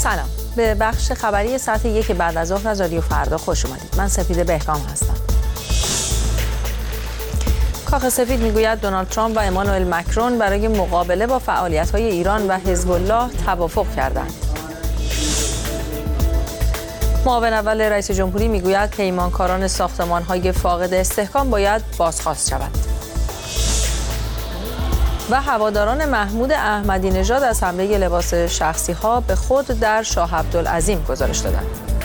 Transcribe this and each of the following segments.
سلام، به بخش خبری ساعت 1 بعد از ظهر از رادیو فردا خوش اومدید. من سپیده بهکام هستم. کاخ سفید میگوید دونالد ترامپ و امانوئل مکرون برای مقابله با فعالیت‌های ایران و حزب الله توافق کردند. معاون اول رئیس جمهوری میگوید پیمانکاران ساختمان‌های فاقد استحکام باید بازخواست شوند. و هواداران محمود احمدی نژاد از حمله لباس شخصی‌ها به خود در شاه عبدالعظیم گزارش دادند.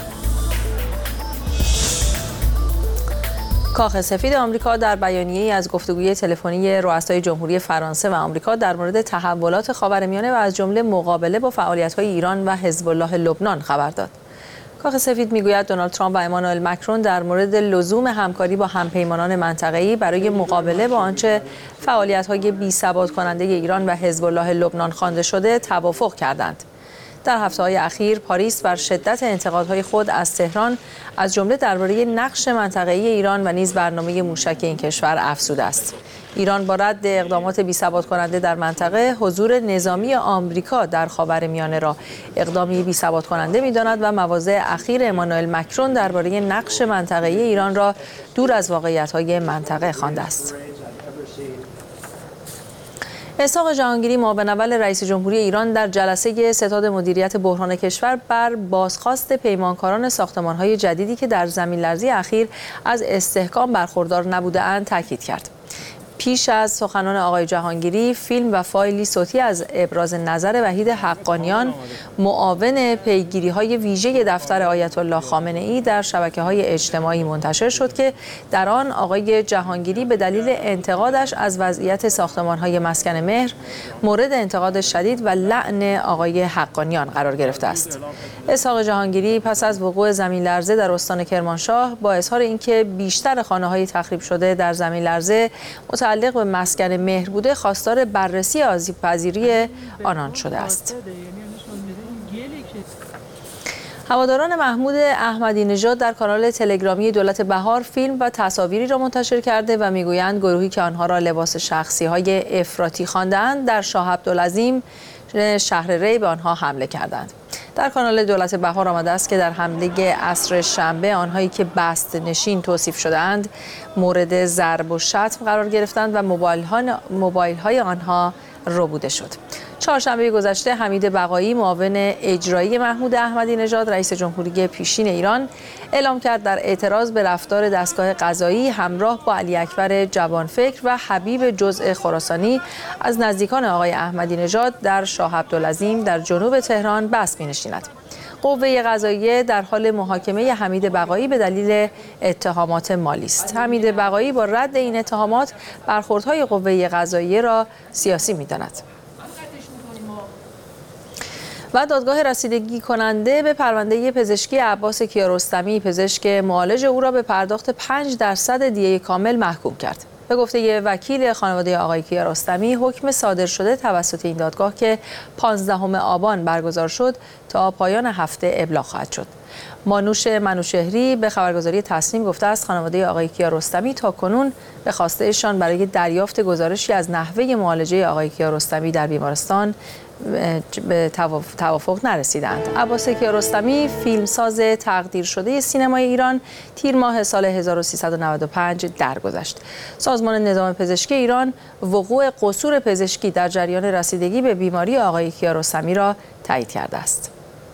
کاخ سفید آمریکا در بیانیه‌ای از گفتگوی تلفنی رؤسای جمهوری فرانسه و آمریکا در مورد تحولات خاورمیانه و از جمله مقابله با فعالیت‌های ایران و حزب الله لبنان خبر داد. کاخ سفید میگوید دونالد ترامپ و امانوئل مکرون در مورد لزوم همکاری با همپیمانان منطقه‌ای برای مقابله با آنچه فعالیت‌های بی‌ثبات کننده ایران و حزب الله لبنان خوانده شده توافق کردند. در هفته‌های اخیر پاریس بر شدت انتقادهای خود از تهران از جمله درباره نقش منطقه‌ای ایران و نیز برنامه موشک این کشور افزوده است. ایران با رد اقدامات بی‌ثبات کننده در منطقه حضور نظامی آمریکا در خاورمیانه را اقدامی بی‌ثبات کننده می‌داند و مواضع اخیر امانوئل مکرون درباره نقش منطقه‌ای ایران را دور از واقعیت‌های منطقه خوانده است. اسحاق جهانگیری معاون اول رئیس جمهوری ایران در جلسه ستاد مدیریت بحران کشور بر بازخواست پیمانکاران ساختمان‌های جدیدی که در زمین‌لرزی اخیر از استحکام برخوردار نبوده‌اند تاکید کرد. پیش از سخنان آقای جهانگیری فیلم و فایلی صوتی از ابراز نظر وحید حقانیان معاون پیگیری‌های ویژه دفتر آیت الله خامنه‌ای در شبکه‌های اجتماعی منتشر شد که در آن آقای جهانگیری به دلیل انتقادش از وضعیت ساختمان‌های مسکن مهر مورد انتقاد شدید و لعن آقای حقانیان قرار گرفته است. اسحاق جهانگیری پس از وقوع زمین‌لرزه در استان کرمانشاه با اظهار اینکه بیشتر خانه‌های تخریب شده در زمین‌لرزه متعلق به مسکن مهر بوده خواستار بررسی آسیب‌پذیری آنان شده است. هواداران محمود احمدی نژاد در کانال تلگرامی دولت بهار فیلم و تصاویری را منتشر کرده و میگویند گروهی که آنها را لباس شخصی‌های افراطی خواندند در شاه عبدالعظیم شهر ری به آنها حمله کردند. در کانال دولت بهار آمده است که در حمله عصر شنبه آنهایی که بست نشین توصیف شده‌اند مورد ضرب و شتم قرار گرفتند و موبایل‌های آنها ربوده شد. چهارشنبه گذشته حمید بقایی معاون اجرایی محمود احمدی نژاد رئیس جمهوری پیشین ایران اعلام کرد در اعتراض به رفتار دستگاه قضایی همراه با علی اکبر جوانفکر و حبیب جزء خراسانی از نزدیکان آقای احمدی نژاد در شاه عبدالعظیم در جنوب تهران بست می‌نشیند. قوه قضاییه در حال محاکمه حمید بقایی به دلیل اتهامات مالی است. حمید بقایی با رد این اتهامات برخوردهای قوه قضاییه را سیاسی می‌داند. و دادگاه رسیدگی کننده به پرونده پزشکی عباس کیارستمی پزشک معالج او را به پرداخت 5% دیه کامل محکوم کرد. به گفته وکیل خانواده آقای کیارستمی حکم صادر شده توسط این دادگاه که 15 آبان برگزار شد تا پایان هفته ابلاغ خواهد شد. مانوش منوشهری به خبرگزاری تصنیم گفته است خانواده آقای کیارستمی تاکنون به خواسته ایشان برای دریافت گزارشی از نحوه معالجه آقای کیارستمی در بیمارستان به توافق نرسیدند. عباس کیارستمی فیلمساز تقدیر شده سینمای ایران تیر ماه سال 1395 درگذشت. سازمان نظام پزشکی ایران وقوع قصور پزشکی در جریان رسیدگی به بیماری آقای کیارستمی را تایید کرده است.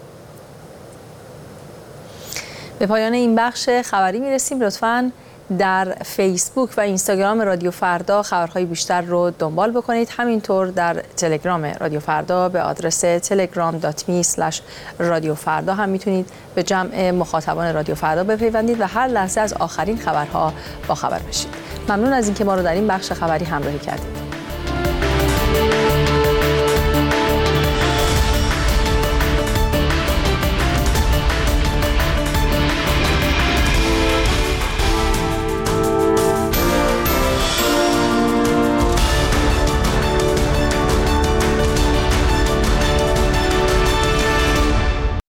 به پایان این بخش خبری میرسیم. لطفاً در فیسبوک و اینستاگرام رادیو فردا خبرهای بیشتر رو دنبال بکنید. همینطور در تلگرام رادیو فردا به آدرس telegram.me/رادیوفردا هم میتونید به جمع مخاطبان رادیو فردا بپیوندید و هر لحظه از آخرین خبرها با خبر بشید. ممنون از اینکه ما رو در این بخش خبری همراهی کردید.